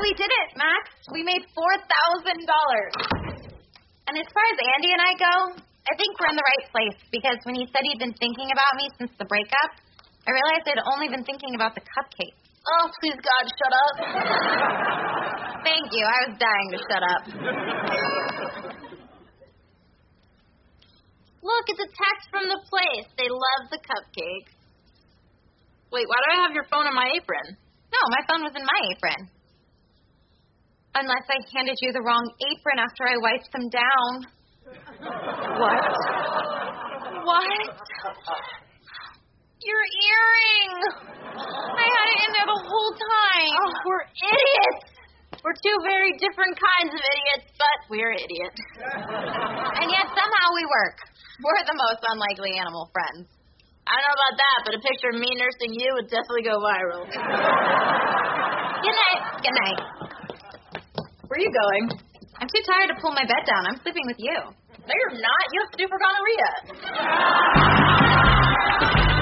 we did it, Max. We made $4,000. And as far as Andy and I go, I think we're in the right place because when he said he'd been thinking about me since the breakup, I realized I'd only been thinking about the cupcake. Oh, please, God, shut up. Thank you. I was dying to shut up. Look, it's a text from the place. They love the cupcakes. Wait, why do I have your phone in my apron? No, my phone was in my apron. Unless I handed you the wrong apron after I wiped them down. What? What? Your earring! I had it in there the whole time. Oh, we're idiots! We're two very different kinds of idiots, but we're idiots. And yet somehow we work. We're the most unlikely animal friends. I don't know about that, but a picture of me nursing you would definitely go viral. Good night. Good night. Where are you going? I'm too tired to pull my bed down. I'm sleeping with you. No, you're not. You have super gonorrhea.